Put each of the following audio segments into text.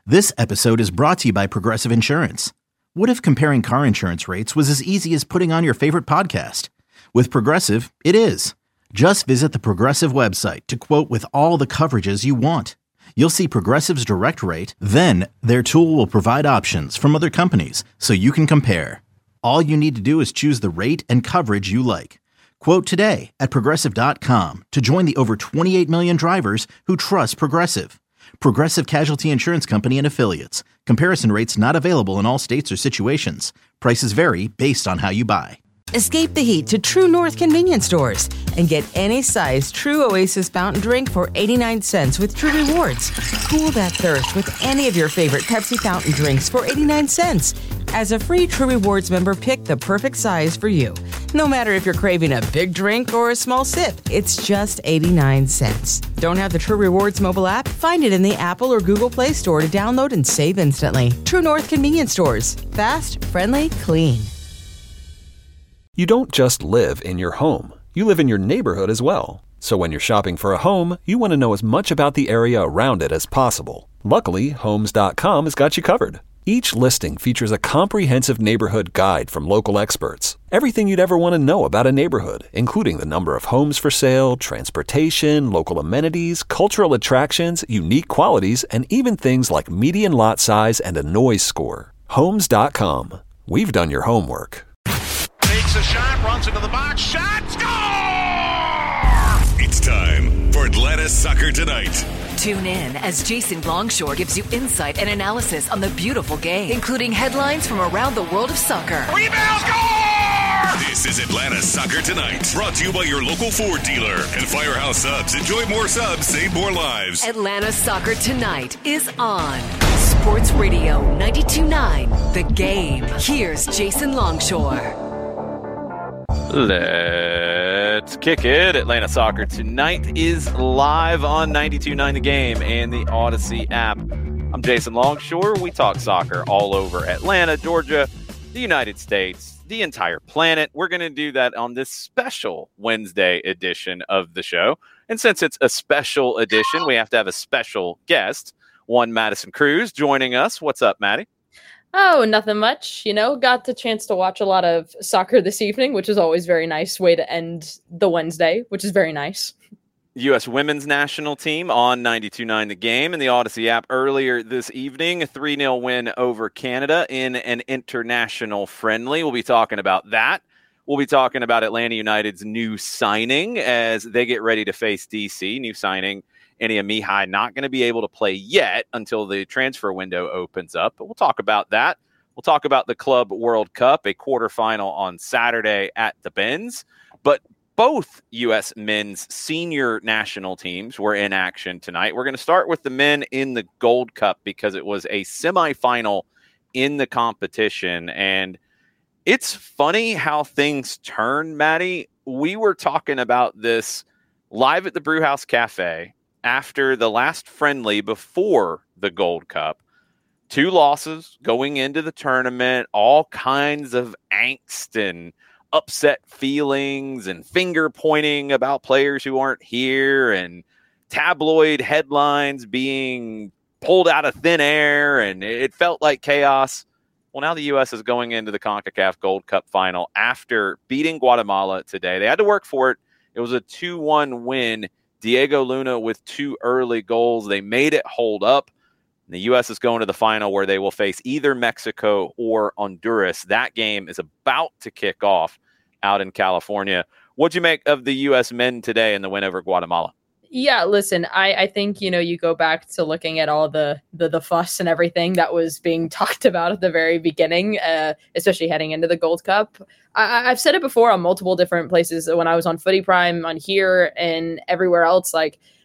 This episode is brought to you by Progressive Insurance. What if comparing car insurance rates was as easy as putting on your favorite podcast? With Progressive, it is. Just visit the Progressive website to quote with all the coverages you want. You'll see Progressive's direct rate, then their tool will provide options from other companies so you can compare. All you need to do is choose the rate and coverage you like. Quote today at Progressive.com to join the over 28 million drivers who trust Progressive. Progressive Casualty Insurance Company and Affiliates. Comparison rates not available in all states or situations. Prices vary based on how you buy. Escape the heat to True North convenience stores and get any size True Oasis fountain drink for 89 cents with True Rewards. Cool that thirst with any of your favorite Pepsi fountain drinks for 89 cents. As a free True Rewards member, pick the perfect size for you. No matter if you're craving a big drink or a small sip, it's just 89 cents. Don't have the True Rewards mobile app? Find it in the Apple or Google Play Store to download and save instantly. True North convenience stores. Fast, friendly, clean. You don't just live in your home. You live in your neighborhood as well. So when you're shopping for a home, you want to know as much about the area around it as possible. Luckily, Homes.com has got you covered. Each listing features a comprehensive neighborhood guide from local experts. Everything you'd ever want to know about a neighborhood, including the number of homes for sale, transportation, local amenities, cultural attractions, unique qualities, and even things like median lot size and a noise score. Homes.com. We've done your homework. Takes a shot, runs into the box, shot, score! It's time for Atlanta Soccer Tonight. Tune in as Jason Longshore gives you insight and analysis on the beautiful game, including headlines from around the world of soccer. Rebound, score! This is Atlanta Soccer Tonight, brought to you by your local Ford dealer and Firehouse Subs. Enjoy more subs, save more lives. Atlanta Soccer Tonight is on Sports Radio 92.9 The Game. Here's Jason Longshore. Let's kick it. Atlanta Soccer Tonight is live on 92.9 The Game and the Odyssey app. I'm Jason Longshore. We talk soccer all over Atlanta, Georgia, the United States, the entire planet. We're going to do that on this special Wednesday edition of the show. And since it's a special edition, we have to have a special guest, one Madison Cruz, joining us. What's up, Maddie? Oh, nothing much. Got the chance to watch a lot of soccer this evening, which is always very nice way to end the Wednesday, which is very nice. U.S. women's national team on 92.9 The Game and the Odyssey app earlier this evening. A 3-0 win over Canada in an international friendly. We'll be talking about that. We'll be talking about Atlanta United's new signing as they get ready to face D.C. New signing. Ania Mihai not going to be able to play yet until the transfer window opens up. But we'll talk about that. We'll talk about the Club World Cup, a quarterfinal on Saturday at the Benz. But both U.S. men's senior national teams were in action tonight. We're going to start with the men in the Gold Cup because it was a semifinal in the competition. And it's funny how things turn, Maddie. We were talking about this live at the Brewhouse Cafe after the last friendly before the Gold Cup. 2 losses going into the tournament, all kinds of angst and upset feelings and finger pointing about players who aren't here and tabloid headlines being pulled out of thin air, and it felt like chaos. Well, now the U.S. is going into the CONCACAF Gold Cup final after beating Guatemala today. They had to work for it. It was a 2-1 win. Diego Luna with 2 early goals. They made it hold up. The U.S. is going to the final where they will face either Mexico or Honduras. That game is about to kick off out in California. What'd you make of the U.S. men today in the win over Guatemala? Yeah, listen, I think, you go back to looking at all the fuss and everything that was being talked about at the very beginning, especially heading into the Gold Cup. I've said it before on multiple different places when I was on Footy Prime, on here and everywhere else,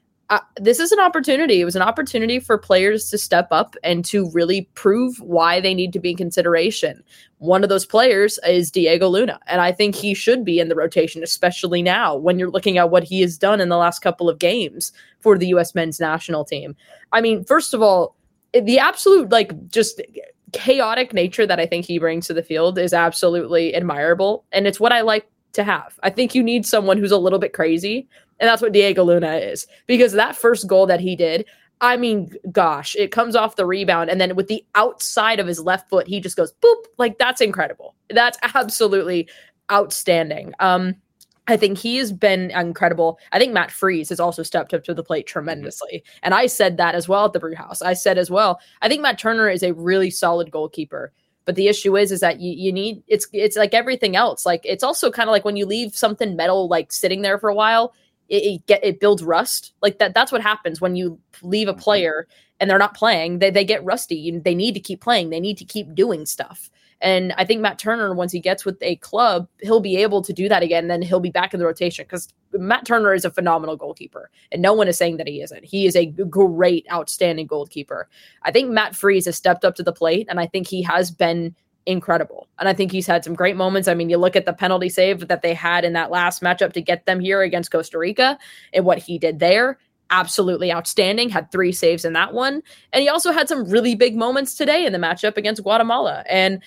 this is an opportunity. It was an opportunity for players to step up and to really prove why they need to be in consideration. One of those players is Diego Luna, and I think he should be in the rotation, especially now when you're looking at what he has done in the last couple of games for the U.S. men's national team. I mean, first of all, the absolute, just chaotic nature that I think he brings to the field is absolutely admirable, and it's what I like to have. I think you need someone who's a little bit crazy, and that's what Diego Luna is, because that first goal that he did, I mean, gosh, it comes off the rebound. And then with the outside of his left foot, he just goes boop. Like, that's incredible. That's absolutely outstanding. I think he has been incredible. I think Matt Freese has also stepped up to the plate tremendously. And I said that as well at the Brew House. I said as well, I think Matt Turner is a really solid goalkeeper. But the issue is that you need, it's like everything else. Like, it's also kind of like when you leave something metal, like sitting there for a while, it builds rust. Like that's what happens when you leave a player and they're not playing, they get rusty. They need to keep playing. They need to keep doing stuff. And I think Matt Turner, once he gets with a club, he'll be able to do that again. Then he'll be back in the rotation because Matt Turner is a phenomenal goalkeeper. And no one is saying that he isn't. He is a great, outstanding goalkeeper. I think Matt Freese has stepped up to the plate, and I think he has been incredible. And I think he's had some great moments. I mean, you look at the penalty save that they had in that last matchup to get them here against Costa Rica and what he did there. Absolutely outstanding, had 3 saves in that one. And he also had some really big moments today in the matchup against Guatemala. And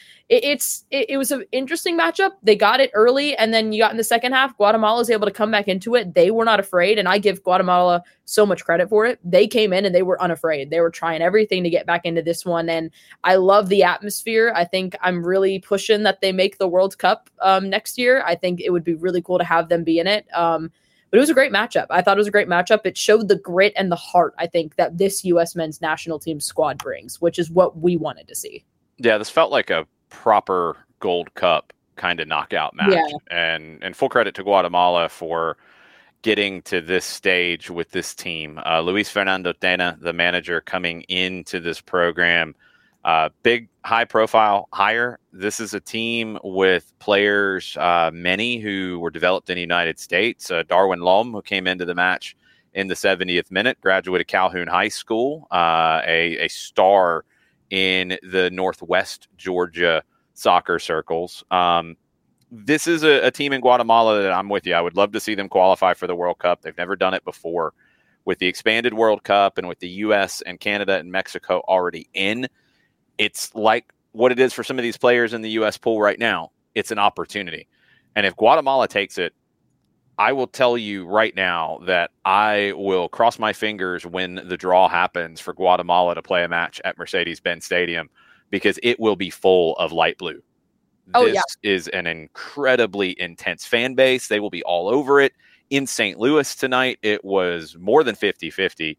it was an interesting matchup. They got it early, and then you got in the second half, Guatemala was able to come back into it. They were not afraid, and I give Guatemala so much credit for it. They came in and they were unafraid. They were trying everything to get back into this one, and I love the atmosphere. I think I'm really pushing that they make the World Cup next year. I think it would be really cool to have them be in it. But it was a great matchup. I thought it was a great matchup. It showed the grit and the heart, I think, that this U.S. men's national team squad brings, which is what we wanted to see. Yeah, this felt like a proper Gold Cup kind of knockout match. Yeah. And full credit to Guatemala for getting to this stage with this team. Luis Fernando Tena, the manager, coming into this program, big, high-profile hire. This is a team with players, many who were developed in the United States. Darwin Lom, who came into the match in the 70th minute, graduate of Calhoun High School, a star in the Northwest Georgia soccer circles. This is a team in Guatemala that I'm with you. I would love to see them qualify for the World Cup. They've never done it before. With the expanded World Cup and with the U.S. and Canada and Mexico already in, it's like what it is for some of these players in the U.S. pool right now. It's an opportunity. And if Guatemala takes it, I will tell you right now that I will cross my fingers when the draw happens for Guatemala to play a match at Mercedes-Benz Stadium, because it will be full of light blue. This is an incredibly intense fan base. They will be all over it. In St. Louis tonight, it was more than 50-50.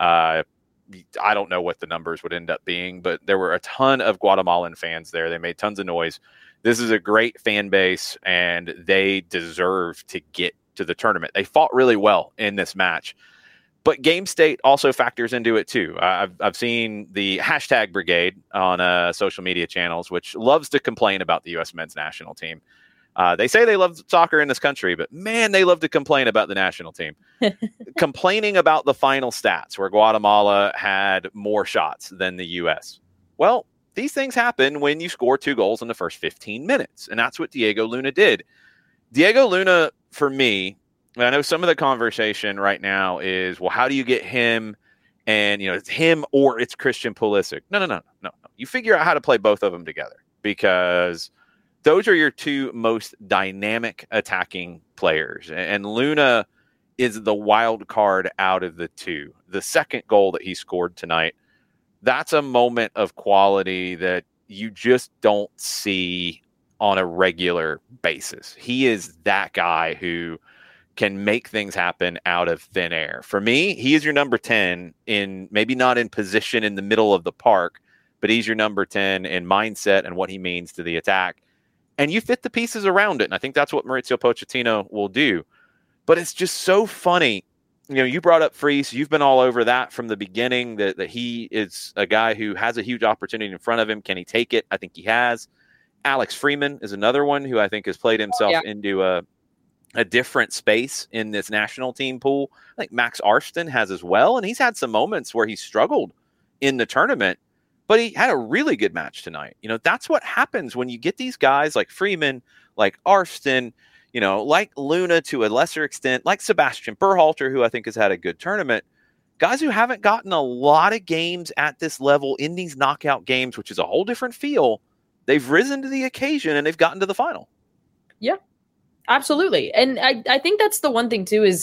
I don't know what the numbers would end up being, but there were a ton of Guatemalan fans there. They made tons of noise. This is a great fan base, and they deserve to get to the tournament. They fought really well in this match, but game state also factors into it too. I've seen the hashtag brigade on social media channels, which loves to complain about the U.S. men's national team. They say they love soccer in this country, but man, they love to complain about the national team. Complaining about the final stats where Guatemala had more shots than the U.S. Well, these things happen when you score 2 goals in the first 15 minutes, and that's what Diego Luna did. Diego Luna, for me, I know some of the conversation right now is, well, how do you get him? And, it's him or it's Christian Pulisic. No. You figure out how to play both of them together, because those are your 2 most dynamic attacking players. And Luna is the wild card out of the 2. The second goal that he scored tonight, that's a moment of quality that you just don't see on a regular basis. He is that guy who can make things happen out of thin air. For me, he is your number 10 in, maybe not in position in the middle of the park, but he's your number 10 in mindset and what he means to the attack. And you fit the pieces around it. And I think that's what Mauricio Pochettino will do. But it's just so funny. You brought up Freese. You've been all over that from the beginning, that he is a guy who has a huge opportunity in front of him. Can he take it? I think he has. Alex Freeman is another one who I think has played himself into a different space in this national team pool. I think Max Arston has as well. And he's had some moments where he struggled in the tournament, but he had a really good match tonight. That's what happens when you get these guys like Freeman, like Arston, like Luna to a lesser extent, like Sebastian Berhalter, who I think has had a good tournament. Guys who haven't gotten a lot of games at this level in these knockout games, which is a whole different feel. They've risen to the occasion and they've gotten to the final. Yeah, absolutely. And I think that's the one thing too, is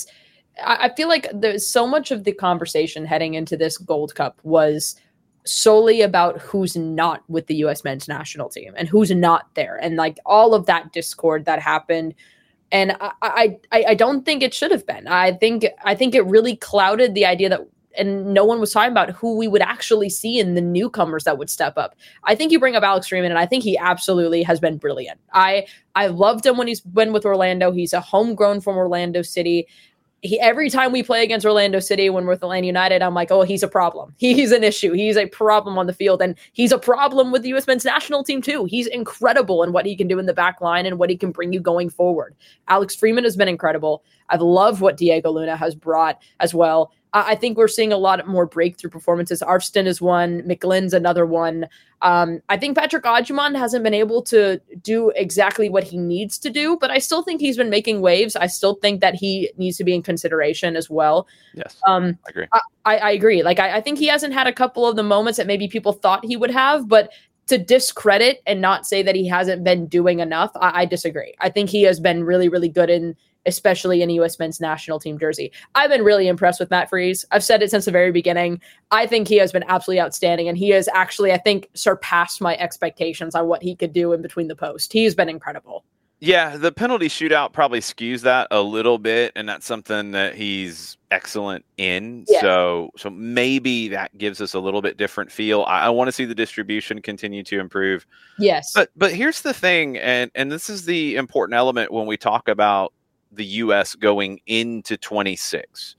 I feel like there's so much of the conversation heading into this Gold Cup was solely about who's not with the U.S. men's national team and who's not there, and like all of that discord that happened. And I don't think it should have been. I think it really clouded the idea that, and no one was talking about who we would actually see in the newcomers that would step up. I think you bring up Alex Freeman, and I think he absolutely has been brilliant. I loved him when he's been with Orlando. He's a homegrown from Orlando City. Every time we play against Orlando City when we're with Atlanta United, I'm like, oh, he's a problem. He's an issue. He's a problem on the field. And he's a problem with the U.S. men's national team, too. He's incredible in what he can do in the back line and what he can bring you going forward. Alex Freeman has been incredible. I've loved what Diego Luna has brought as well. I think we're seeing a lot more breakthrough performances. Arfston is one. McGlynn's another one. I think Patrick Odjumon hasn't been able to do exactly what he needs to do, but I still think he's been making waves. I still think that he needs to be in consideration as well. Yes, I agree. I agree. Like, I think he hasn't had a couple of the moments that maybe people thought he would have, but to discredit and not say that he hasn't been doing enough, I disagree. I think he has been really, really good especially in a U.S. men's national team jersey. I've been really impressed with Matt Freese. I've said it since the very beginning. I think he has been absolutely outstanding, and he has actually, I think, surpassed my expectations on what he could do in between the post. He's been incredible. Yeah, the penalty shootout probably skews that a little bit, and that's something that he's excellent in. Yeah. So maybe that gives us a little bit different feel. I want to see the distribution continue to improve. Yes. But here's the thing, and this is the important element when we talk about the U.S. going into 26.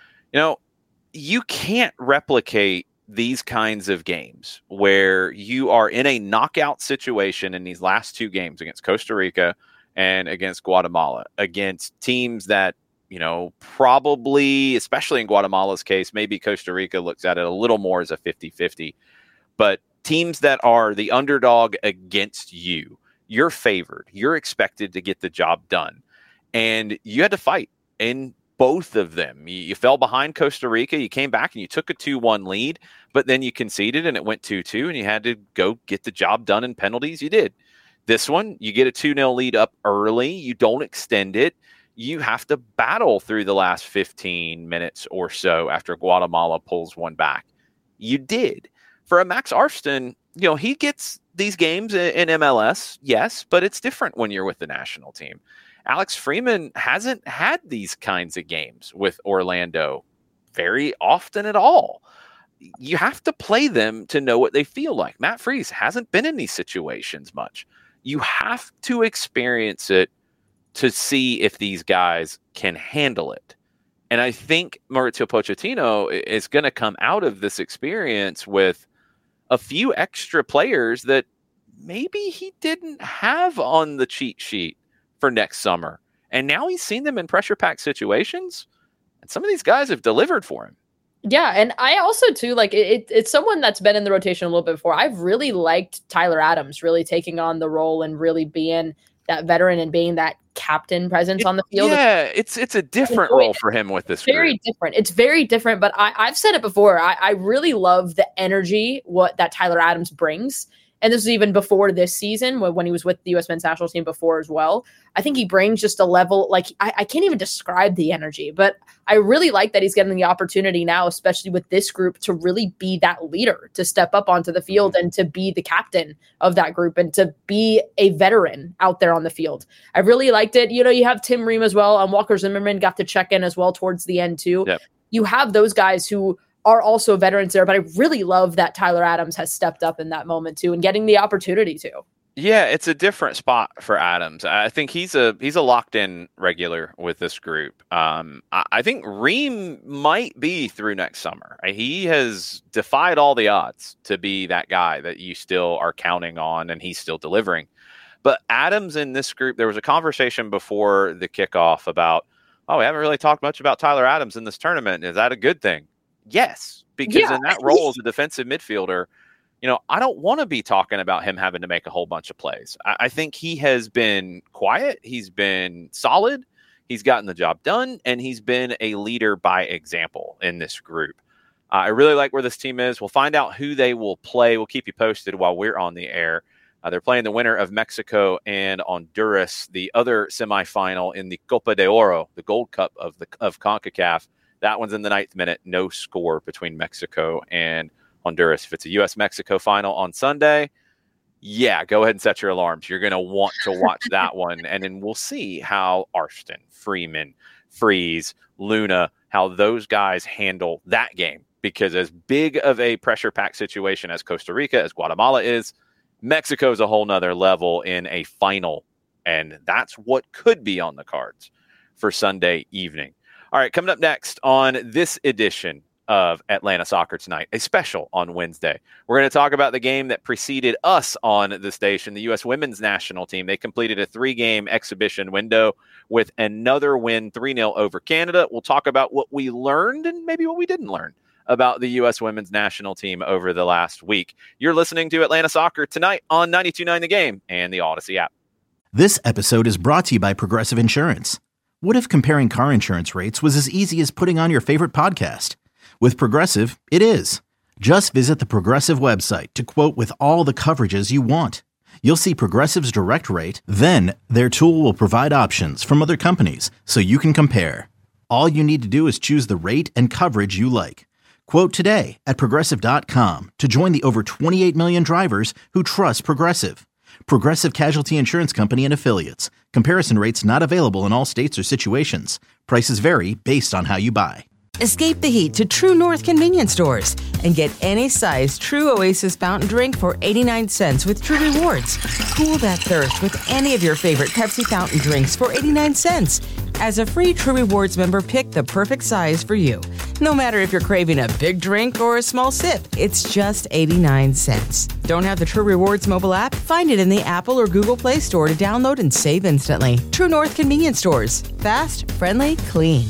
You can't replicate these kinds of games where you are in a knockout situation in these last two games against Costa Rica and against Guatemala, against teams that, probably, especially in Guatemala's case, maybe Costa Rica looks at it a little more as a 50-50, but teams that are the underdog against you, you're favored, you're expected to get the job done. And you had to fight in both of them. You fell behind Costa Rica. You came back and you took a 2-1 lead, but then you conceded and it went 2-2, and you had to go get the job done in penalties. You did. This one, you get a 2-0 lead up early. You don't extend it. You have to battle through the last 15 minutes or so after Guatemala pulls one back. You did. For a Max Arfston, he gets these games in MLS, yes, but it's different when you're with the national team. Alex Freeman hasn't had these kinds of games with Orlando very often at all. You have to play them to know what they feel like. Matt Freese hasn't been in these situations much. You have to experience it to see if these guys can handle it. And I think Mauricio Pochettino is going to come out of this experience with a few extra players that maybe he didn't have on the cheat sheet for next summer. And now he's seen them in pressure-packed situations, and some of these guys have delivered for him. Yeah, and I also, too, like, it's someone that's been in the rotation a little bit before. I've really liked Tyler Adams really taking on the role and really being that veteran and being that captain presence on the field. Yeah, it's a different role for him with this very group. Different. It's very different, but I've said it before. I really love the energy that Tyler Adams brings. And this is even before this season when he was with the U.S. men's national team before as well. I think he brings just a level, like, I can't even describe the energy, but I really like that he's getting the opportunity now, especially with this group, to really be that leader, to step up onto the field and to be the captain of that group and to be a veteran out there on the field. I really liked it. You have Tim Ream as well. Walker Zimmerman got to check in as well towards the end too. Yep. You have those guys who are also veterans there, but I really love that Tyler Adams has stepped up in that moment too and getting the opportunity to. Yeah, it's a different spot for Adams. I think he's a locked in regular with this group. I think Ream might be through next summer. He has defied all the odds to be that guy that you still are counting on, and he's still delivering. But Adams in this group, there was a conversation before the kickoff about, we haven't really talked much about Tyler Adams in this tournament. Is that a good thing? Yes, because in that role as a defensive midfielder, I don't want to be talking about him having to make a whole bunch of plays. I think he has been quiet. He's been solid. He's gotten the job done, and he's been a leader by example in this group. I really like where this team is. We'll find out who they will play. We'll keep you posted while we're on the air. They're playing the winner of Mexico and Honduras, the other semifinal in the Copa de Oro, the Gold Cup of CONCACAF. That one's in the 9th minute. No score between Mexico and Honduras. If it's a U.S.-Mexico final on Sunday, yeah, go ahead and set your alarms. You're going to want to watch that one. And then we'll see how Arston, Freeman, Freeze, Luna, how those guys handle that game. Because as big of a pressure-packed situation as Costa Rica, as Guatemala is, Mexico is a whole nother level in a final. And that's what could be on the cards for Sunday evening. All right, coming up next on this edition of Atlanta Soccer Tonight, a special on Wednesday. We're going to talk about the game that preceded us on the station, the U.S. women's national team. They completed a 3-game exhibition window with another win, 3-0 over Canada. We'll talk about what we learned and maybe what we didn't learn about the U.S. women's national team over the last week. You're listening to Atlanta Soccer Tonight on 92.9 The Game and the Odyssey app. This episode is brought to you by Progressive Insurance. What if comparing car insurance rates was as easy as putting on your favorite podcast? With Progressive, it is. Just visit the Progressive website to quote with all the coverages you want. You'll see Progressive's direct rate, then their tool will provide options from other companies so you can compare. All you need to do is choose the rate and coverage you like. Quote today at Progressive.com to join the over 28 million drivers who trust Progressive. Progressive Casualty Insurance Company and Affiliates. Comparison rates not available in all states or situations. Prices vary based on how you buy. Escape the heat to True North convenience stores and get any size True Oasis fountain drink for 89 cents with True Rewards. Cool that thirst with any of your favorite Pepsi fountain drinks for 89 cents. As a free True Rewards member, pick the perfect size for you. No matter if you're craving a big drink or a small sip, it's just 89 cents. Don't have the True Rewards mobile app? Find it in the Apple or Google Play Store to download and save instantly. True North convenience stores. Fast, friendly, clean.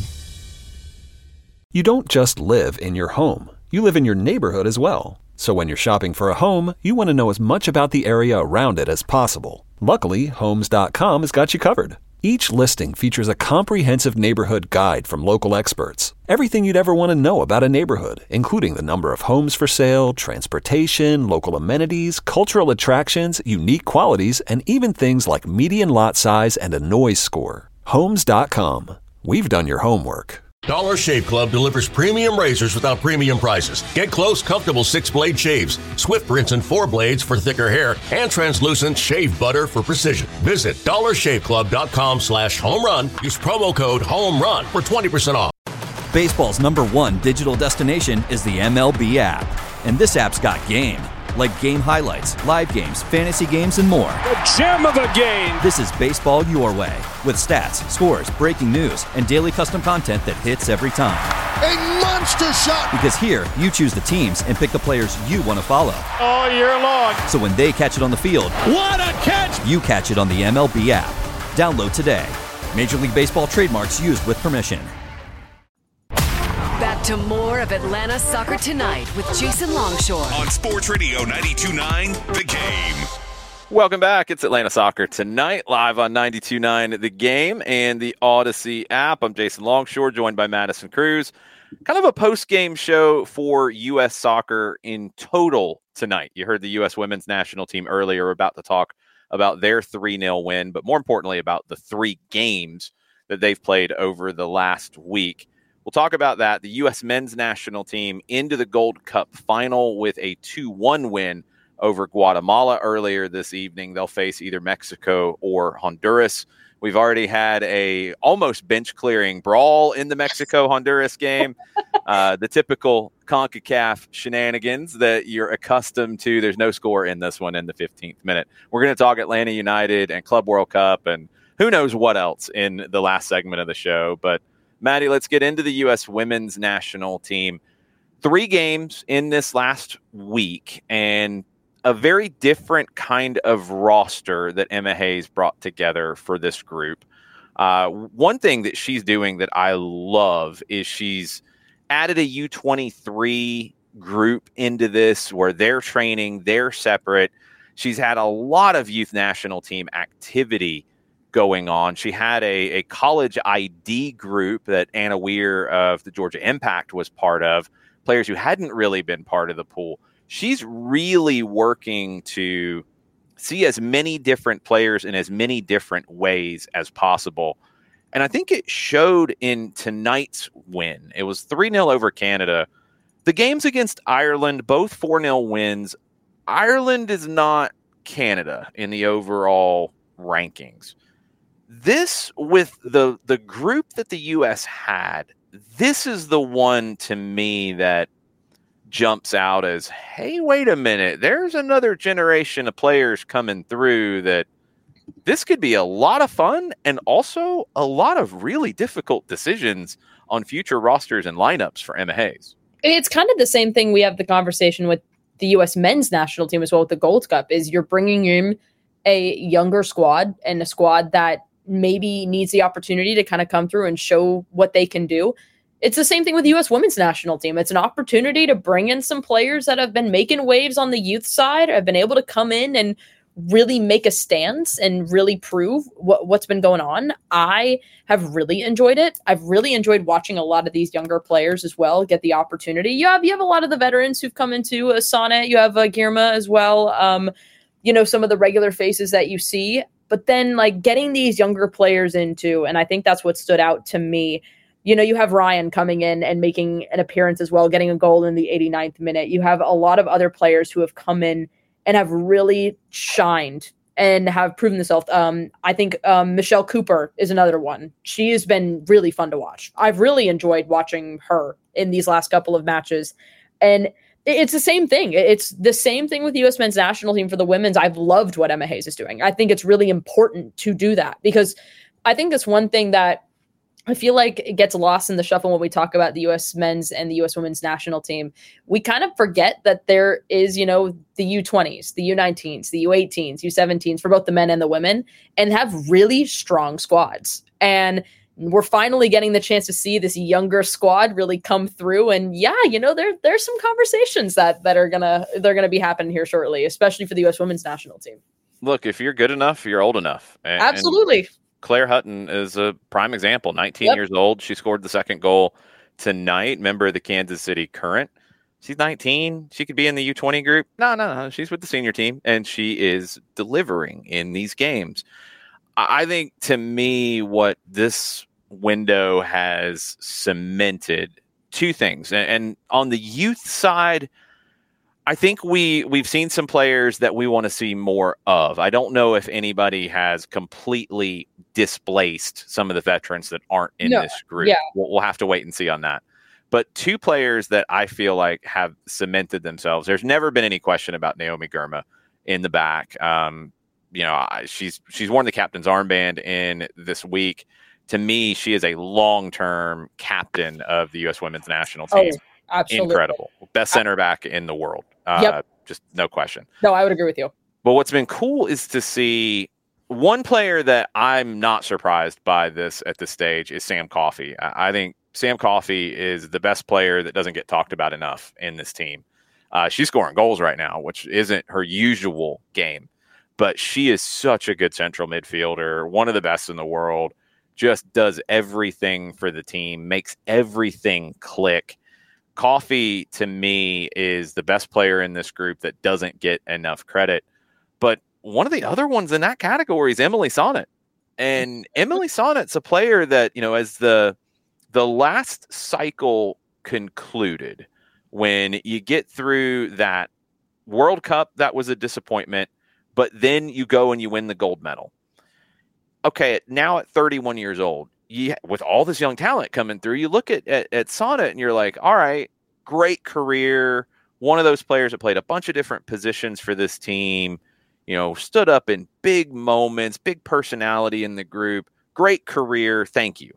You don't just live in your home. You live in your neighborhood as well. So when you're shopping for a home, you want to know as much about the area around it as possible. Luckily, Homes.com has got you covered. Each listing features a comprehensive neighborhood guide from local experts. Everything you'd ever want to know about a neighborhood, including the number of homes for sale, transportation, local amenities, cultural attractions, unique qualities, and even things like median lot size and a noise score. Homes.com. We've done your homework. Dollar Shave Club delivers premium razors without premium prices. Get close, comfortable 6-blade shaves, swift rinse and 4 blades for thicker hair, and translucent shave butter for precision. Visit dollarshaveclub.com/homerun. Use promo code HOMERUN for 20% off. Baseball's #1 digital destination is the MLB app. And this app's got game. Like game highlights, live games, fantasy games, and more. The gem of the game. This is baseball your way, with stats, scores, breaking news, and daily custom content that hits every time. A monster shot! Because here, you choose the teams and pick the players you want to follow. All year long. So when they catch it on the field, what a catch! You catch it on the MLB app. Download today. Major League Baseball trademarks used with permission. Back to more of Atlanta Soccer Tonight with Jason Longshore on Sports Radio 92.9 The Game. Welcome back. It's Atlanta Soccer Tonight, live on 92.9 The Game and the Odyssey app. I'm Jason Longshore, joined by Madison Cruz. Kind of a post-game show for U.S. soccer in total tonight. You heard the U.S. women's national team earlier. We're about to talk about their 3-0 win, but more importantly about the 3 games that they've played over the last week. We'll talk about that. The U.S. men's national team into the Gold Cup final with a 2-1 win over Guatemala earlier this evening. They'll face either Mexico or Honduras. We've already had a almost bench-clearing brawl in the Mexico-Honduras game. The typical CONCACAF shenanigans that you're accustomed to. There's no score in this one in the 15th minute. We're going to talk Atlanta United and Club World Cup and who knows what else in the last segment of the show. But Maddie, let's get into the U.S. women's national team. 3 games in this last week and a very different kind of roster that Emma Hayes brought together for this group. One thing that she's doing that I love is she's added a U23 group into this where they're training, they're separate. She's had a lot of youth national team activity going on. She had a college ID group that Anna Weir of the Georgia Impact was part of, players who hadn't really been part of the pool. She's really working to see as many different players in as many different ways as possible. And I think it showed in tonight's win. It was 3-0 over Canada. The games against Ireland, both 4-0 wins. Ireland is not Canada in the overall rankings. This, with the group that the U.S. had, this is the one to me that jumps out as, hey, wait a minute, there's another generation of players coming through that this could be a lot of fun and also a lot of really difficult decisions on future rosters and lineups for Emma Hayes. It's kind of the same thing. We have the conversation with the U.S. men's national team as well with the Gold Cup, is you're bringing in a younger squad and a squad that maybe needs the opportunity to kind of come through and show what they can do. It's the same thing with the U.S. women's national team. It's an opportunity to bring in some players that have been making waves on the youth side, have been able to come in and really make a stance and really prove what's been going on. I have really enjoyed it. I've really enjoyed watching a lot of these younger players as well get the opportunity. You have a lot of the veterans who've come into Sonnet. You have Girma as well. Some of the regular faces that you see, but then like getting these younger players into, and I think that's what stood out to me. You have Ryan coming in and making an appearance as well, getting a goal in the 89th minute. You have a lot of other players who have come in and have really shined and have proven themselves. I think Michelle Cooper is another one. She has been really fun to watch. I've really enjoyed watching her in these last couple of matches. And it's the same thing. It's the same thing with the U.S. men's national team for the women's. I've loved what Emma Hayes is doing. I think it's really important to do that because I think that's one thing that I feel like it gets lost in the shuffle when we talk about the U.S. men's and the U.S. women's national team. We kind of forget that there is, the U20s, the U19s, the U18s, U17s for both the men and the women, and have really strong squads. And we're finally getting the chance to see this younger squad really come through. And there's some conversations that they're gonna be happening here shortly, especially for the U.S. women's national team. Look, if you're good enough, you're old enough. Absolutely. Claire Hutton is a prime example. 19 years old. She scored the second goal tonight. Member of the Kansas City Current. She's 19. She could be in the U20 group. No. She's with the senior team, and she is delivering in these games. I think, to me, what this window has cemented, two things. And on the youth side, I think we've seen some players that we want to see more of. I don't know if anybody has completely displaced some of the veterans that aren't in this group. Yeah. We'll have to wait and see on that. But two players that I feel like have cemented themselves. There's never been any question about Naomi Girma in the back. She's worn the captain's armband in this week. To me, she is a long-term captain of the U.S. women's national team. Oh, absolutely. Incredible. Best center back in the world. Yep. Just no question. No, I would agree with you. But what's been cool is to see one player that I'm not surprised by this at this stage is Sam Coffey. I think Sam Coffey is the best player that doesn't get talked about enough in this team. She's scoring goals right now, which isn't her usual game. But she is such a good central midfielder, one of the best in the world, just does everything for the team, makes everything click. Coffey, to me, is the best player in this group that doesn't get enough credit. But one of the other ones in that category is Emily Sonnet. And Emily Sonnet's a player that, as the last cycle concluded, when you get through that World Cup, that was a disappointment, but then you go and you win the gold medal. Okay, now at 31 years old, with all this young talent coming through, you look at Sonnet and you're like, all right, great career. One of those players that played a bunch of different positions for this team, stood up in big moments, big personality in the group, great career. Thank you.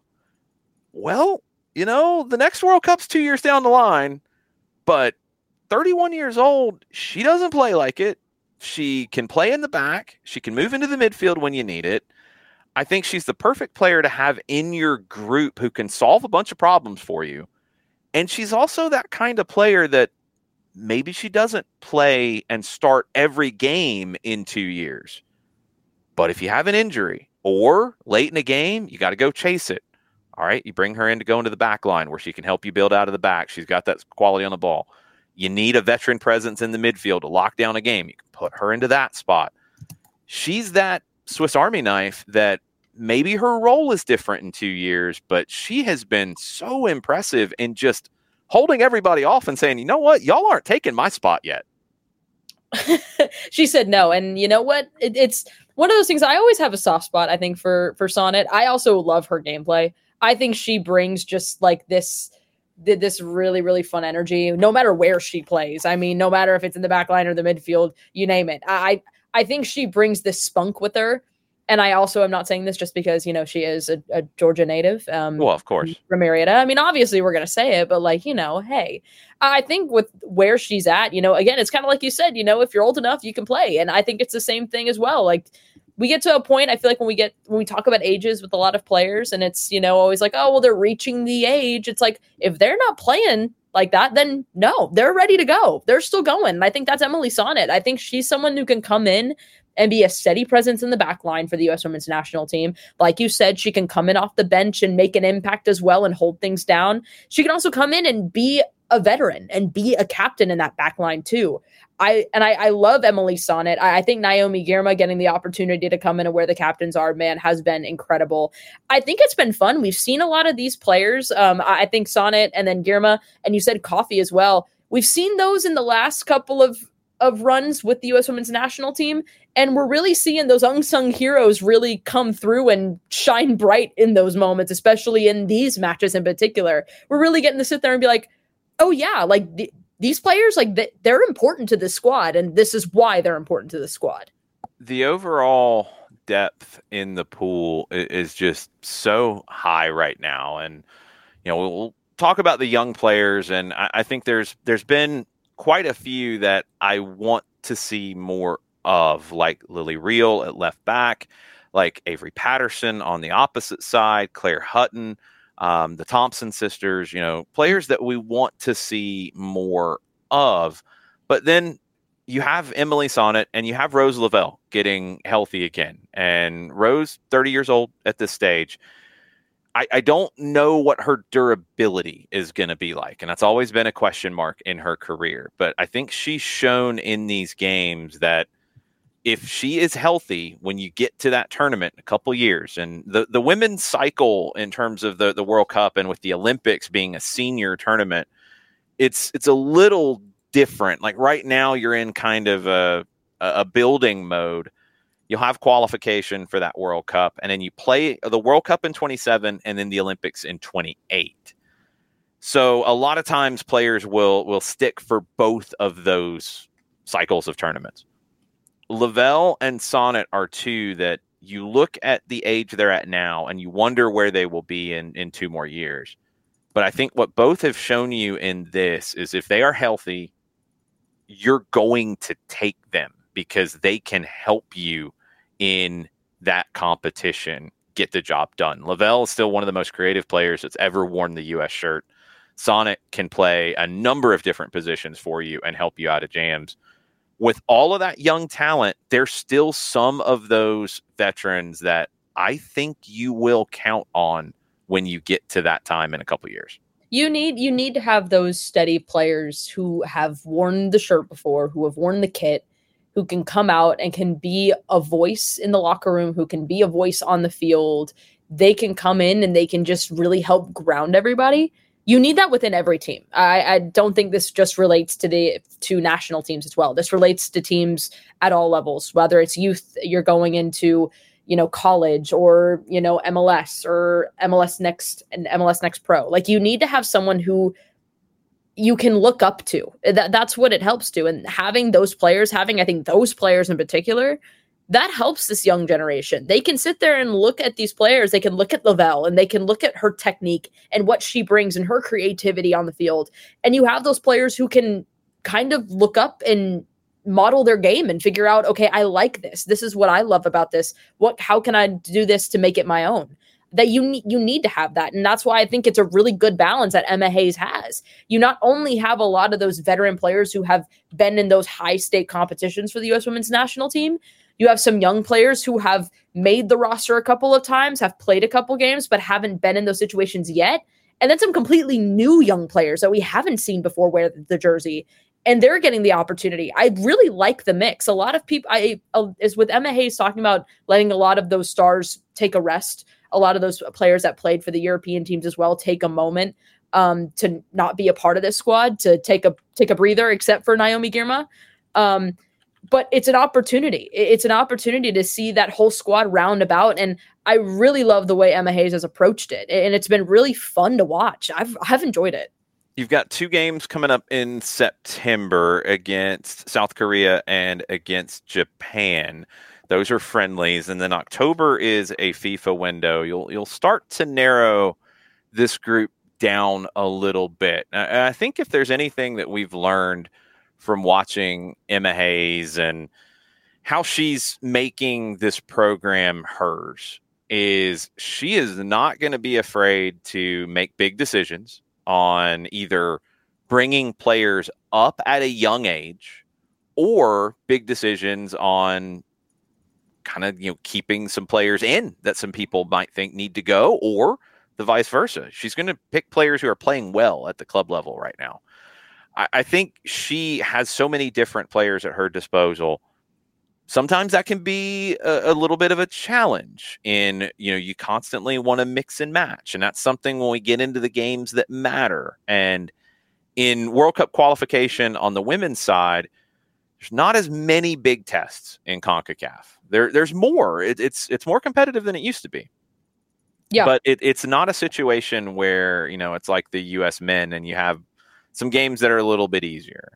Well, the next World Cup's 2 years down the line, but 31 years old, she doesn't play like it. She can play in the back. She can move into the midfield when you need it. I think she's the perfect player to have in your group who can solve a bunch of problems for you. And she's also that kind of player that maybe she doesn't play and start every game in 2 years. But if you have an injury or late in a game, you got to go chase it. All right, you bring her in to go into the back line where she can help you build out of the back. She's got that quality on the ball. You need a veteran presence in the midfield to lock down a game. You can put her into that spot. she's that Swiss Army knife that maybe her role is different in 2 years, but she has been so impressive in just holding everybody off and saying, you know what, y'all aren't taking my spot yet. She said no. And you know what? It's one of those things. I always have a soft spot, I think, for Sonnet. I also love her gameplay. I think she brings just like this really, really fun energy, no matter where she plays. I mean, no matter if it's in the back line or the midfield, you name it. I think she brings this spunk with her. And I also am not saying this just because, she is a Georgia native. Well, of course. From Marietta. I mean, obviously we're going to say it, but hey, I think with where she's at, again, it's kind of like you said, if you're old enough, you can play. And I think it's the same thing as well. Like, we get to a point, I feel like when we talk about ages with a lot of players, and it's, always like, oh, well, they're reaching the age. It's like, if they're not playing like that, then no, they're ready to go. They're still going. And I think that's Emily Sonnet. I think she's someone who can come in and be a steady presence in the back line for the U.S. Women's National Team. Like you said, she can come in off the bench and make an impact as well and hold things down. She can also come in and be a veteran and be a captain in that back line too. I love Emily Sonnet. I think Naomi Girma getting the opportunity to come in and where the captains are, man, has been incredible. I think it's been fun. We've seen a lot of these players. I think Sonnet and then Girma, and you said Coffey as well. We've seen those in the last couple of runs with the U.S. Women's National Team, and we're really seeing those unsung heroes really come through and shine bright in those moments, especially in these matches in particular. We're really getting to sit there and be like, oh yeah, like these players, like they're important to this squad, and this is why they're important to the squad. The overall depth in the pool is just so high right now, and we'll talk about the young players, and I think there's been quite a few that I want to see more of, like Lily Reel at left back, like Avery Patterson on the opposite side, Claire Hutton, the Thompson sisters, players that we want to see more of. But then you have Emily Sonnet and you have Rose Lavelle getting healthy again. And Rose, 30 years old at this stage, I don't know what her durability is going to be like. And that's always been a question mark in her career. But I think she's shown in these games that if she is healthy, when you get to that tournament in a couple years, and the women's cycle in terms of the World Cup and with the Olympics being a senior tournament, it's a little different. Like right now you're in kind of a building mode. You'll have qualification for that World Cup, and then you play the World Cup in 27 and then the Olympics in 28. So a lot of times players will stick for both of those cycles of tournaments. Lavelle and Sonnet are two that you look at the age they're at now and you wonder where they will be in 2 more years. But I think what both have shown you in this is if they are healthy, you're going to take them because they can help you in that competition get the job done. Lavelle is still one of the most creative players that's ever worn the U.S. shirt. Sonnet can play a number of different positions for you and help you out of jams. With all of that young talent, there's still some of those veterans that I think you will count on when you get to that time in a couple years. You need to have those steady players who have worn the shirt before, who have worn the kit, who can come out and can be a voice in the locker room, who can be a voice on the field. They can come in and they can just really help ground everybody. You need that within every team. I don't think this just relates to national teams as well. This relates to teams at all levels, whether it's youth, you're going into, college or, MLS or MLS Next and MLS Next Pro. Like you need to have someone who you can look up to. That's what it helps to. And having those players, I think those players in particular, that helps this young generation. They can sit there and look at these players. They can look at Lavelle and they can look at her technique and what she brings and her creativity on the field. And you have those players who can kind of look up and model their game and figure out, okay, I like this. This is what I love about this. How can I do this to make it my own? That you need to have that. And that's why I think it's a really good balance that Emma Hayes has. You not only have a lot of those veteran players who have been in those high stake competitions for the U.S. Women's National Team, you have some young players who have made the roster a couple of times, have played a couple games, but haven't been in those situations yet. And then some completely new young players that we haven't seen before wear the jersey. and they're getting the opportunity. I really like the mix. A lot of people, is with Emma Hayes talking about letting a lot of those stars take a rest. A lot of those players that played for the European teams as well take a moment to not be a part of this squad, to take a breather, except for Naomi Girma. But it's an opportunity. It's an opportunity to see that whole squad round about. And I really love the way Emma Hayes has approached it. And it's been really fun to watch. I've enjoyed it. You've got 2 games coming up in September against South Korea and against Japan. Those are friendlies. And then October is a FIFA window. You'll start to narrow this group down a little bit. I think if there's anything that we've learned from watching Emma Hayes and how she's making this program hers, is she is not going to be afraid to make big decisions on either bringing players up at a young age or big decisions on kind of, keeping some players in that some people might think need to go, or the vice versa. She's going to pick players who are playing well at the club level right now. I think she has so many different players at her disposal. Sometimes that can be a little bit of a challenge in, you constantly want to mix and match. And that's something when we get into the games that matter. And in World Cup qualification on the women's side, there's not as many big tests in CONCACAF. There's more. It's more competitive than it used to be. Yeah. But it's not a situation where, it's like the U.S. men and you have some games that are a little bit easier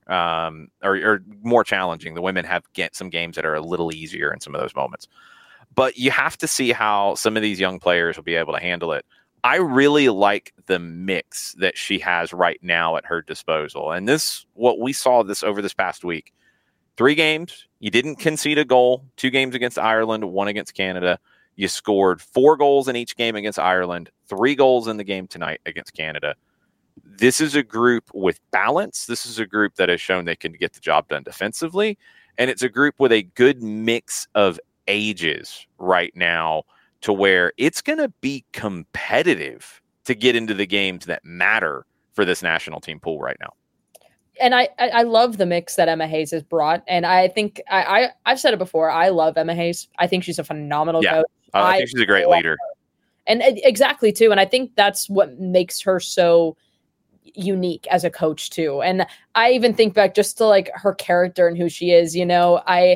or more challenging. The women have some games that are a little easier in some of those moments. But you have to see how some of these young players will be able to handle it. I really like the mix that she has right now at her disposal. And what we saw over this past week, 3 games, you didn't concede a goal, 2 games against Ireland, 1 against Canada. You scored 4 goals in each game against Ireland, 3 goals in the game tonight against Canada. This is a group with balance. This is a group that has shown they can get the job done defensively. And it's a group with a good mix of ages right now to where it's going to be competitive to get into the games that matter for this national team pool right now. And I love the mix that Emma Hayes has brought. And I think I've said it before. I love Emma Hayes. I think she's a phenomenal coach. I think she's a great leader. And exactly, too. And I think that's what makes her so unique as a coach, too. And I even think back just to like her character and who she is. I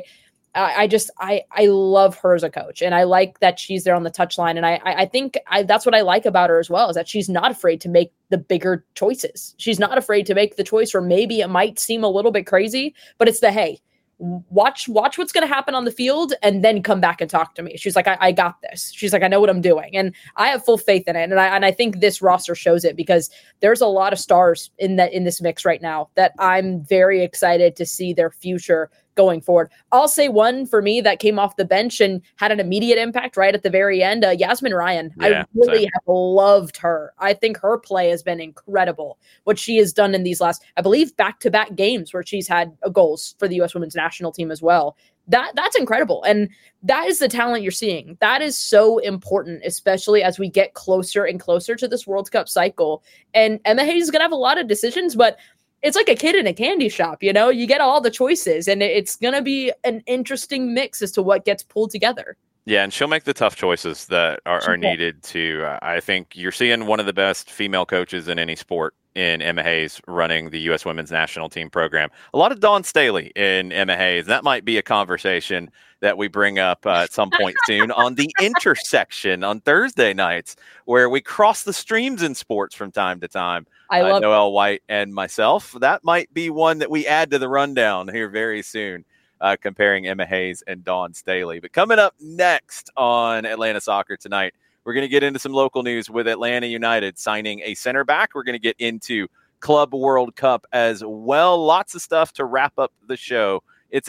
love her as a coach, and I like that she's there on the touchline. And I think that's what I like about her as well, is that she's not afraid to make the bigger choices. She's not afraid to make the choice where maybe it might seem a little bit crazy, but it's hey, watch what's going to happen on the field and then come back and talk to me. She's like, I got this. She's like, I know what I'm doing. And I have full faith in it. And I think this roster shows it, because there's a lot of stars in this mix right now that I'm very excited to see their future going forward. I'll say one for me that came off the bench and had an immediate impact right at the very end, Yasmin Ryan. Yeah, I really have loved her. I think her play has been incredible. What she has done in these last, I believe, back-to-back games where she's had goals for the U.S. women's national team as well. That's incredible. And that is the talent you're seeing. That is so important, especially as we get closer and closer to this World Cup cycle. And Emma Hayes is going to have a lot of decisions, but it's like a kid in a candy shop, you get all the choices, and it's going to be an interesting mix as to what gets pulled together. Yeah, and she'll make the tough choices that are needed to. I think you're seeing one of the best female coaches in any sport in Emma Hayes running the U.S. women's national team program. A lot of Dawn Staley in Emma Hayes. That might be a conversation that we bring up at some point soon on the intersection on Thursday nights, where we cross the streams in sports from time to time. I love Noelle White and myself. That might be one that we add to the rundown here very soon, comparing Emma Hayes and Dawn Staley. But coming up next on Atlanta Soccer Tonight, we're going to get into some local news with Atlanta United signing a center back. We're going to get into Club World Cup as well. Lots of stuff to wrap up the show. It's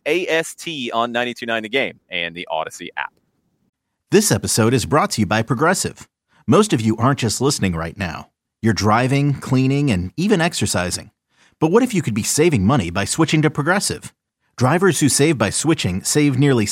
AST on 92.9 The Game and the Odyssey app. This episode is brought to you by Progressive. Most of you aren't just listening right now. You're driving, cleaning, and even exercising. But what if you could be saving money by switching to Progressive? Drivers who save by switching save nearly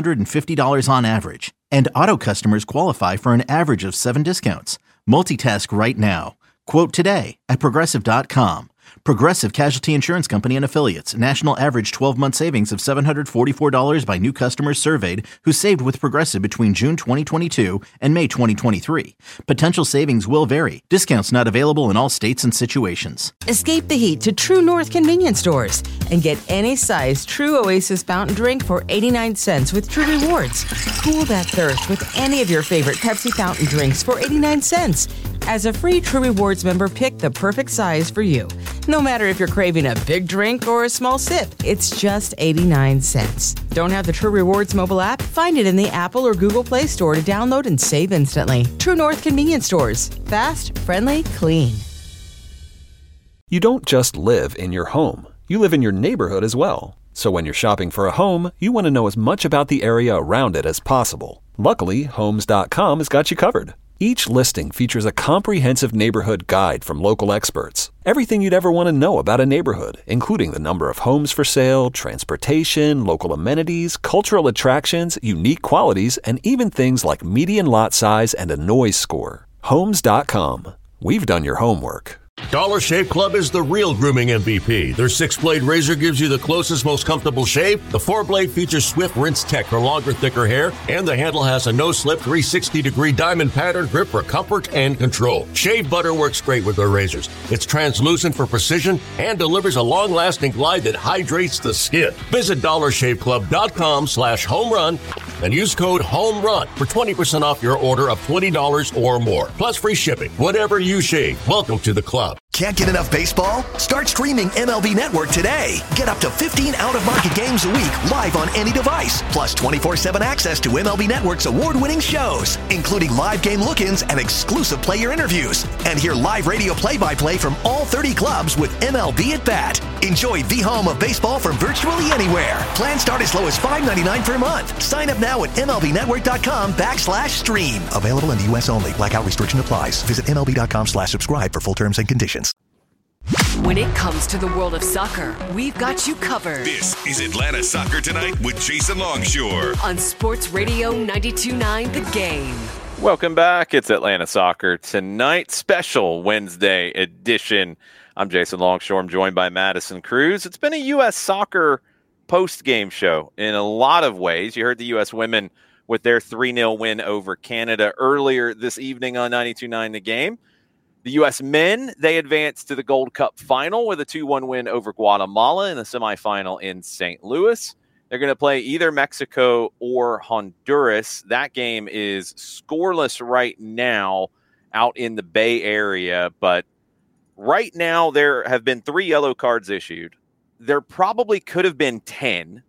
$750 on average. And auto customers qualify for an average of 7 discounts. Multitask right now. Quote today at Progressive.com. Progressive Casualty Insurance Company and Affiliates. National average 12-month savings of $744 by new customers surveyed who saved with Progressive between June 2022 and May 2023. Potential savings will vary. Discounts not available in all states and situations. Escape the heat to True North convenience stores and get any size True Oasis fountain drink for 89 cents with True Rewards. Cool that thirst with any of your favorite Pepsi fountain drinks for 89 cents. As a free True Rewards member, pick the perfect size for you. No matter if you're craving a big drink or a small sip, it's just 89 cents. Don't have the True Rewards mobile app? Find it in the Apple or Google Play Store to download and save instantly. True North convenience stores. Fast, friendly, clean. You don't just live in your home. You live in your neighborhood as well. So when you're shopping for a home, you want to know as much about the area around it as possible. Luckily, Homes.com has got you covered. Each listing features a comprehensive neighborhood guide from local experts. Everything you'd ever want to know about a neighborhood, including the number of homes for sale, transportation, local amenities, cultural attractions, unique qualities, and even things like median lot size and a noise score. Homes.com. We've done your homework. Dollar Shave Club is the real grooming MVP. Their 6-blade razor gives you the closest, most comfortable shave. The 4-blade features Swift Rinse Tech for longer, thicker hair, and the handle has a no-slip 360-degree diamond pattern grip for comfort and control. Shave butter works great with their razors. It's translucent for precision and delivers a long-lasting glide that hydrates the skin. Visit DollarShaveClub.com/homerun and use code HOMERUN for 20% off your order of $20 or more, plus free shipping. Whatever you shave, welcome to the club. Can't get enough baseball? Start streaming MLB Network today. Get up to 15 out-of-market games a week live on any device. Plus 24/7 access to MLB Network's award-winning shows, including live game look-ins and exclusive player interviews. And hear live radio play-by-play from all 30 clubs with MLB at Bat. Enjoy the home of baseball from virtually anywhere. Plans start as low as $5.99 per month. Sign up now at MLBnetwork.com/stream. Available in the U.S. only. Blackout restriction applies. Visit MLB.com/subscribe for full terms and conditions. When it comes to the world of soccer, we've got you covered. This is Atlanta Soccer Tonight with Jason Longshore on Sports Radio 92.9 The Game. Welcome back. It's Atlanta Soccer Tonight, special Wednesday edition. I'm Jason Longshore. I'm joined by Madison Cruz. It's been a U.S. soccer post-game show in a lot of ways. You heard the U.S. women with their 3-0 win over Canada earlier this evening on 92.9 The Game. The U.S. men, they advanced to the Gold Cup final with a 2-1 win over Guatemala in the semifinal in St. Louis. They're going to play either Mexico or Honduras. That game is scoreless right now out in the Bay Area, but right now there have been 3 yellow cards issued. There probably could have been 10.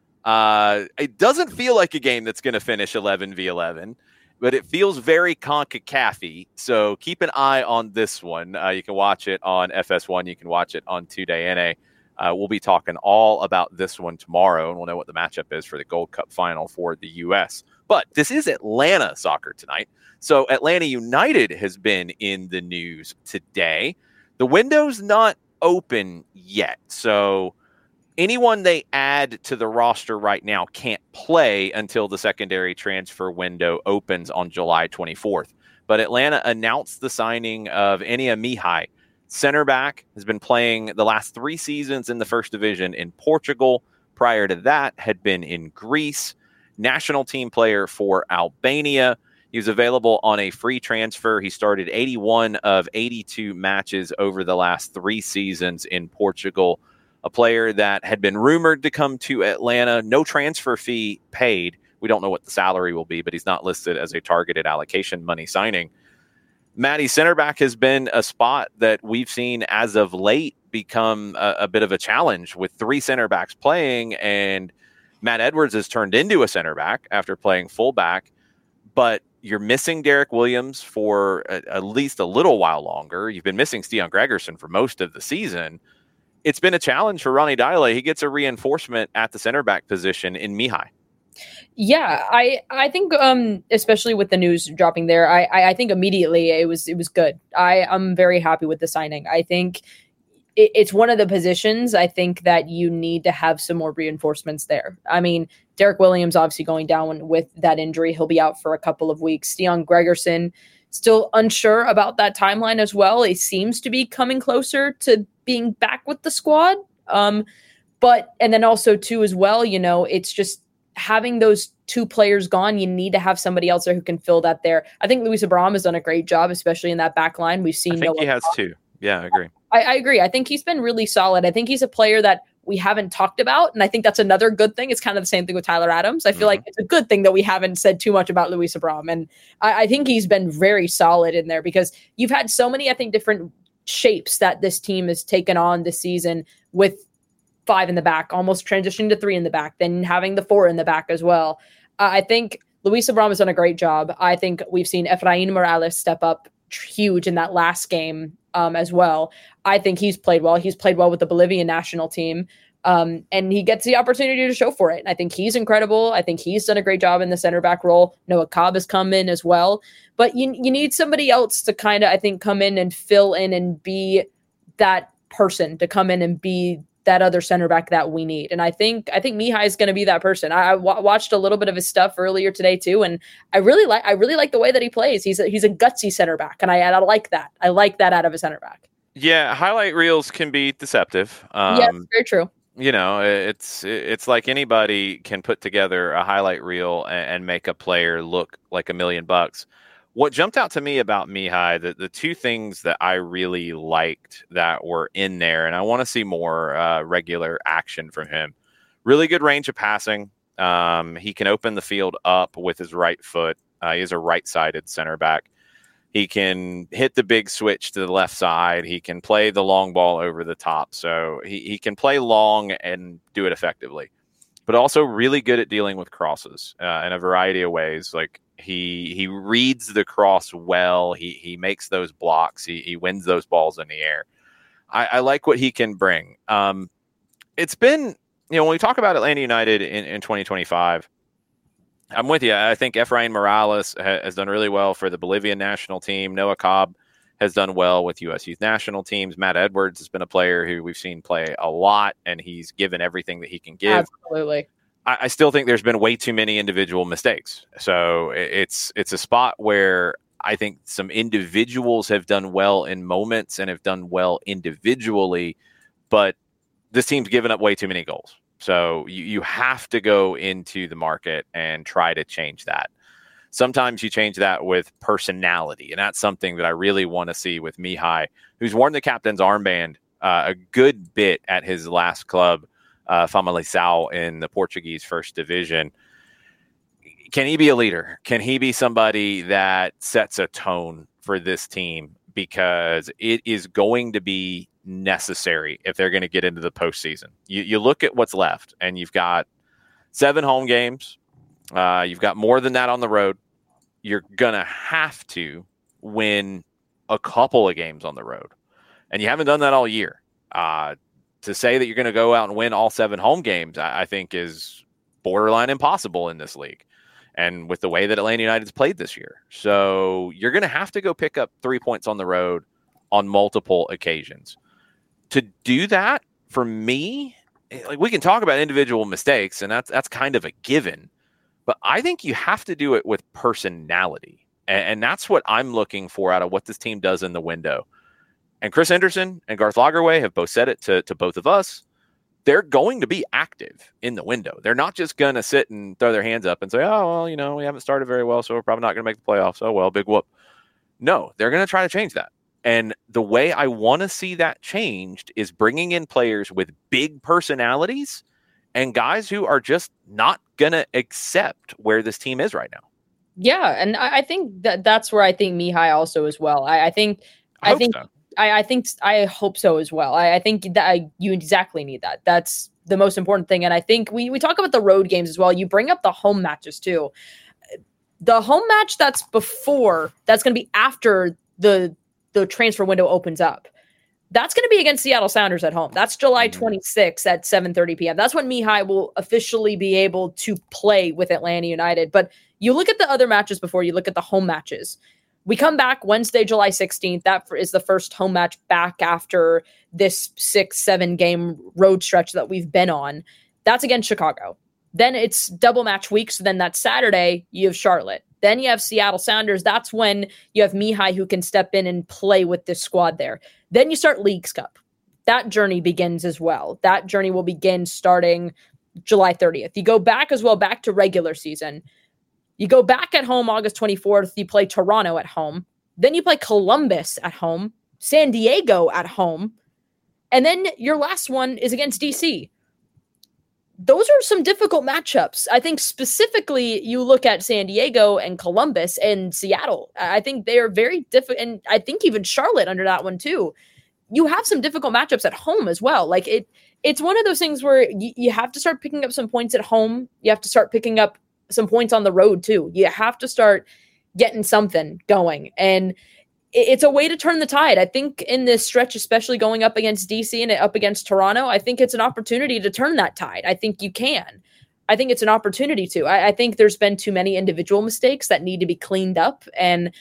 It doesn't feel like a game that's going to finish 11-11. But it feels very CONCACAF-y, so keep an eye on this one. You can watch it on FS1. You can watch it on 2Day NA. We'll be talking all about this one tomorrow, and we'll know what the matchup is for the Gold Cup final for the U.S. But this is Atlanta Soccer Tonight. So Atlanta United has been in the news today. The window's not open yet, so anyone they add to the roster right now can't play until the secondary transfer window opens on July 24th. But Atlanta announced the signing of Enia Mihai. Center back has been playing the last 3 seasons in the first division in Portugal. Prior to that, had been in Greece. National team player for Albania. He was available on a free transfer. He started 81 of 82 matches over the last 3 seasons in Portugal. A player that had been rumored to come to Atlanta, no transfer fee paid. We don't know what the salary will be, but he's not listed as a targeted allocation money signing. Matty, center back has been a spot that we've seen as of late become a bit of a challenge with 3 center backs playing, and Matt Edwards has turned into a center back after playing fullback, but you're missing Derek Williams for at least a little while longer. You've been missing Stian Gregerson for most of the season. It's been a challenge for Ronny Deila. He gets a reinforcement at the center back position in Mihai. Yeah, I think especially with the news dropping there, I think immediately it was good. I'm very happy with the signing. I think it's one of the positions I think that you need to have some more reinforcements there. I mean, Derek Williams obviously going down with that injury. He'll be out for a couple of weeks. Stian Gregerson still unsure about that timeline as well. He seems to be coming closer to being back with the squad. But then also too as well, it's just having those two players gone, you need to have somebody else there who can fill that there. I think Luis Abraham has done a great job, especially in that back line. We've seen I think he has too. Yeah, I agree. I agree. I think he's been really solid. I think he's a player that we haven't talked about, and I think that's another good thing. It's kind of the same thing with Tyler Adams. I feel like it's a good thing that we haven't said too much about Luis Abraham, and I think he's been very solid in there because you've had so many, I think, different shapes that this team has taken on this season with 5 in the back, almost transitioning to 3 in the back, then having the 4 in the back as well. I think Luis Abraham has done a great job. I think we've seen Efrain Morales step up huge in that last game as well. I think he's played well. He's played well with the Bolivian national team, and he gets the opportunity to show for it. And I think he's incredible. I think he's done a great job in the center back role. Noah Cobb has come in as well. But you need somebody else to kind of, I think, come in and fill in and be that person, to come in and be that other center back that we need. And I think Mihai is going to be that person. I watched a little bit of his stuff earlier today too, and I really like the way that he plays. He's a gutsy center back, and I like that. I like that out of a center back. Yeah, highlight reels can be deceptive. Yeah, very true. It's like anybody can put together a highlight reel and make a player look like $1 million. What jumped out to me about Mihai, the two things that I really liked that were in there, and I want to see more regular action from him. Really good range of passing. He can open the field up with his right foot. He is a right-sided center back. He can hit the big switch to the left side. He can play the long ball over the top. So he can play long and do it effectively, but also really good at dealing with crosses in a variety of ways. Like he reads the cross well. He makes those blocks. He wins those balls in the air. I like what he can bring. It's been, when we talk about Atlanta United in 2025, I'm with you. I think Efrain Morales has done really well for the Bolivian national team. Noah Cobb has done well with U.S. youth national teams. Matt Edwards has been a player who we've seen play a lot, and he's given everything that he can give. Absolutely. I still think there's been way too many individual mistakes. So it's a spot where I think some individuals have done well in moments and have done well individually, but this team's given up way too many goals. So you have to go into the market and try to change that. Sometimes you change that with personality, and that's something that I really want to see with Mihai, who's worn the captain's armband a good bit at his last club, Famalicão, in the Portuguese First Division. Can he be a leader? Can he be somebody that sets a tone for this team? Because it is going to be necessary if they're going to get into the postseason. You look at what's left, and you've got 7 home games. You've got more than that on the road. You're going to have to win a couple of games on the road, and you haven't done that all year. To say that you're going to go out and win all 7 home games, I think is borderline impossible in this league, and with the way that Atlanta United's played this year. So you're going to have to go pick up 3 points on the road on multiple occasions. To do that, for me, like, we can talk about individual mistakes, and that's kind of a given, but I think you have to do it with personality, and that's what I'm looking for out of what this team does in the window. And Chris Henderson and Garth Lagerwey have both said it to both of us. They're going to be active in the window. They're not just going to sit and throw their hands up and say, oh, well, we haven't started very well, so we're probably not going to make the playoffs. Oh, well, big whoop. No, they're going to try to change that. And the way I want to see that changed is bringing in players with big personalities and guys who are just not going to accept where this team is right now. Yeah, and I think that's where I think Mihai also as well. I hope so as well. I think that you exactly need that. That's the most important thing. And I think we talk about the road games as well. You bring up the home matches too. The home match that's going to be after the transfer window opens up. That's going to be against Seattle Sounders at home. That's July 26th at 7:30 p.m. That's when Mihai will officially be able to play with Atlanta United. But you look at the other matches before you look at the home matches. We come back Wednesday, July 16th. That is the first home match back after this 6-7 game road stretch that we've been on. That's against Chicago. Then it's double match week. So then that Saturday, you have Charlotte. Then you have Seattle Sounders. That's when you have Mihai who can step in and play with this squad there. Then you start Leagues Cup. that journey begins as well. That journey will begin starting July 30th. You go back as well, back to regular season. You go back at home August 24th. You play Toronto at home. Then you play Columbus at home, San Diego at home. And then your last one is against DC. Those are some difficult matchups. I think specifically you look at San Diego and Columbus and Seattle. I think they are very difficult. And I think even Charlotte under that one too. You have some difficult matchups at home as well. Like it's one of those things where you have to start picking up some points at home. You have to start picking up some points on the road too. You have to start getting something going. And it's a way to turn the tide. I think in this stretch, especially going up against DC and up against Toronto, I think it's an opportunity to turn that tide. I think you can. I think it's an opportunity to. I think there's been too many individual mistakes that need to be cleaned up, and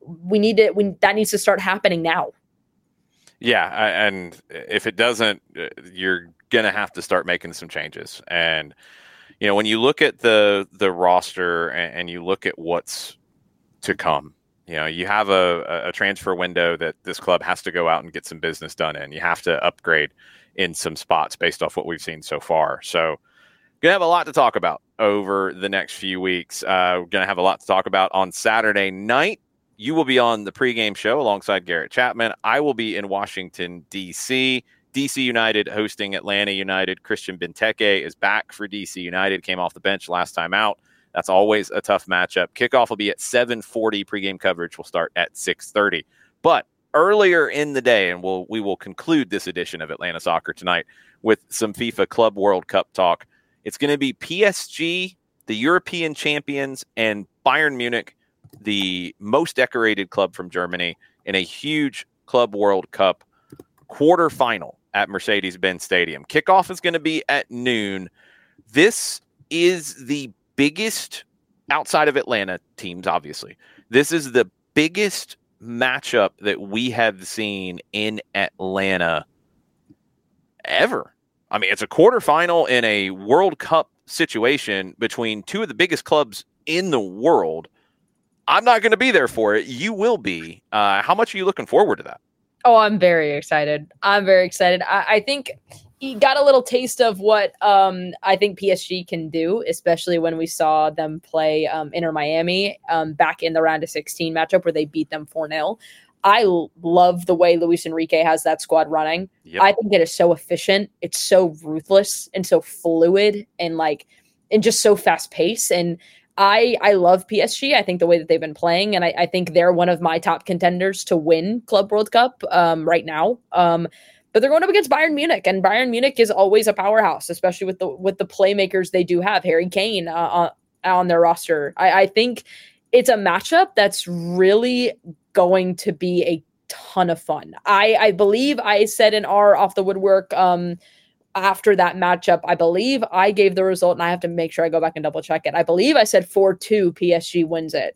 that needs to start happening now. Yeah, and if it doesn't, you're going to have to start making some changes. And, you know, when you look at the roster and you look at what's to come, you know, you have a transfer window that this club has to go out and get some business done in. You have to upgrade in some spots based off what we've seen so far. So going to have a lot to talk about over the next few weeks. We're going to have a lot to talk about on Saturday night. You will be on the pregame show alongside Garrett Chapman. I will be in Washington, D.C. D.C. United hosting Atlanta United. Christian Benteke is back for D.C. United. Came off the bench last time out. That's always a tough matchup. Kickoff will be at 7:40. Pregame coverage will start at 6:30. But earlier in the day, and we will conclude this edition of Atlanta Soccer Tonight with some FIFA Club World Cup talk. It's going to be PSG, the European champions, and Bayern Munich, the most decorated club from Germany, in a huge Club World Cup quarterfinal at Mercedes-Benz Stadium. Kickoff is going to be at noon. This is the biggest, outside of Atlanta teams, obviously, this is the biggest matchup that we have seen in Atlanta ever. I mean, it's a quarterfinal in a World Cup situation between two of the biggest clubs in the world. I'm not going to be there for it. You will be. How much are you looking forward to that? Oh, I'm very excited. I think you got a little taste of what I think PSG can do, especially when we saw them play Inter Miami back in the round of 16 matchup where they beat them 4-0. I love the way Luis Enrique has that squad running. Yep. I think it is so efficient. It's so ruthless and so fluid and just so fast paced. And I love PSG. I think the way that they've been playing, and I think they're one of my top contenders to win Club World Cup right now. But they're going up against Bayern Munich, and Bayern Munich is always a powerhouse, especially with the playmakers they do have. Harry Kane on their roster. I think it's a matchup that's really going to be a ton of fun. I believe I said in our Off the Woodwork after that matchup, I believe I gave the result, and I have to make sure I go back and double check it. I believe I said 4-2 PSG wins it.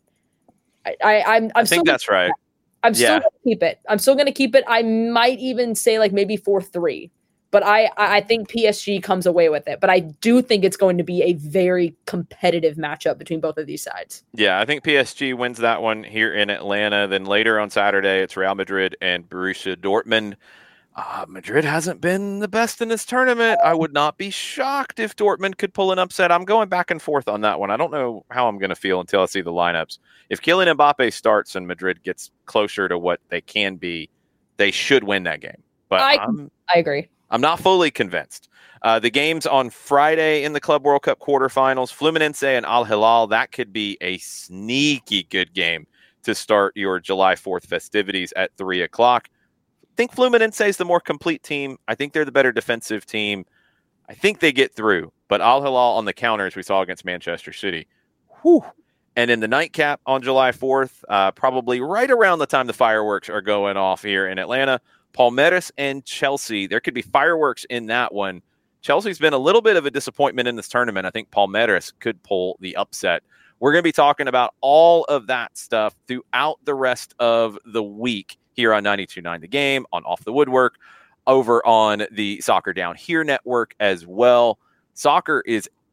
I think that's right. I'm still going to keep it. I might even say maybe 4-3, but I think PSG comes away with it. But I do think it's going to be a very competitive matchup between both of these sides. Yeah, I think PSG wins that one here in Atlanta. Then later on Saturday, it's Real Madrid and Borussia Dortmund. Madrid hasn't been the best in this tournament. I would not be shocked if Dortmund could pull an upset. I'm going back and forth on that one. I don't know how I'm going to feel until I see the lineups. If Kylian Mbappe starts and Madrid gets closer to what they can be, they should win that game. But I agree. I'm not fully convinced. The games on Friday in the Club World Cup quarterfinals, Fluminense and Al Hilal, that could be a sneaky good game to start your July 4th festivities at 3 o'clock. I think Fluminense is the more complete team. I think they're the better defensive team. I think they get through. But Al Hilal on the counters we saw against Manchester City. Whew. And in the nightcap on July 4th, probably right around the time the fireworks are going off here in Atlanta, Palmeiras and Chelsea. There could be fireworks in that one. Chelsea's been a little bit of a disappointment in this tournament. I think Palmeiras could pull the upset. We're going to be talking about all of that stuff throughout the rest of the week here on 92.9 The Game, on Off the Woodwork, over on the Soccer Down Here network as well. Soccer is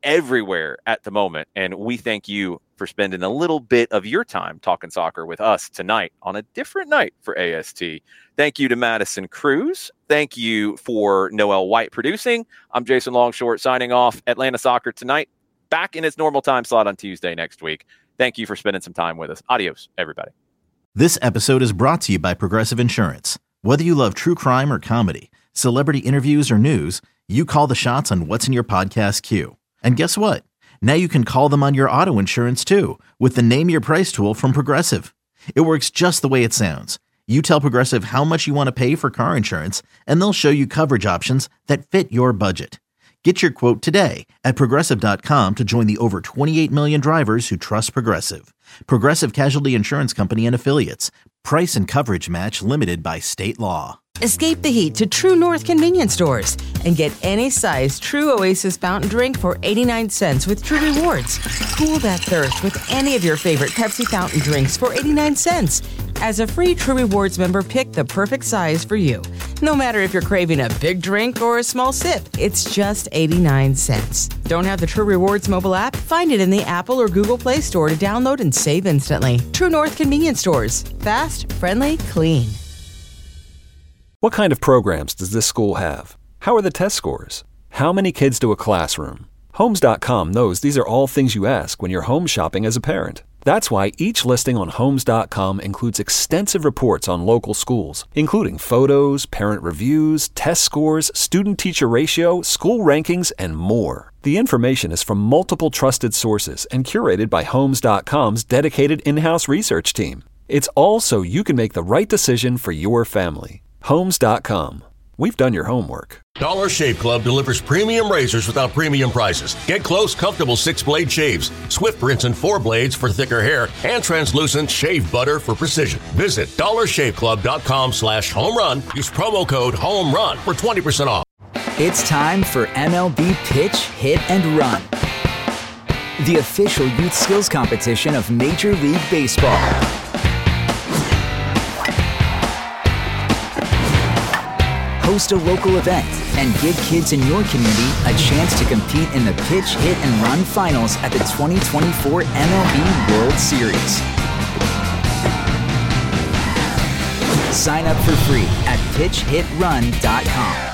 everywhere at the moment. And we thank you for spending a little bit of your time talking soccer with us tonight on a different night for AST. Thank you to Madison Cruz. Thank you for Noel White producing. I'm Jason Longshort signing off. Atlanta Soccer Tonight, back in its normal time slot on Tuesday next week. Thank you for spending some time with us. Adios, everybody. This episode is brought to you by Progressive Insurance. Whether you love true crime or comedy, celebrity interviews or news, you call the shots on what's in your podcast queue. And guess what? Now you can call them on your auto insurance too with the Name Your Price tool from Progressive. It works just the way it sounds. You tell Progressive how much you want to pay for car insurance, and they'll show you coverage options that fit your budget. Get your quote today at Progressive.com to join the over 28 million drivers who trust Progressive. Progressive Casualty Insurance Company and Affiliates. Price and coverage match limited by state law. Escape the heat to True North convenience stores and get any size True Oasis fountain drink for 89 cents with True Rewards. Cool that thirst with any of your favorite Pepsi fountain drinks for 89 cents. As a free True Rewards member, pick the perfect size for you. No matter if you're craving a big drink or a small sip, it's just 89 cents. Don't have the True Rewards mobile app? Find it in the Apple or Google Play Store to download and save instantly. True North convenience stores. Fast, friendly, clean. What kind of programs does this school have? How are the test scores? How many kids do a classroom? Homes.com knows these are all things you ask when you're home shopping as a parent. That's why each listing on Homes.com includes extensive reports on local schools, including photos, parent reviews, test scores, student-teacher ratio, school rankings, and more. The information is from multiple trusted sources and curated by Homes.com's dedicated in-house research team. It's all so you can make the right decision for your family. Homes.com. We've done your homework. Dollar Shave Club delivers premium razors without premium prices. Get close, comfortable 6-blade shaves, Swift rinse and 4 blades for thicker hair, and translucent shave butter for precision. Visit dollarshaveclub.com/homerun. Use promo code HOMERUN for 20% off. It's time for MLB Pitch, Hit, and Run, the official youth skills competition of Major League Baseball. Host a local event and give kids in your community a chance to compete in the Pitch, Hit, and Run finals at the 2024 MLB World Series. Sign up for free at pitchhitrun.com.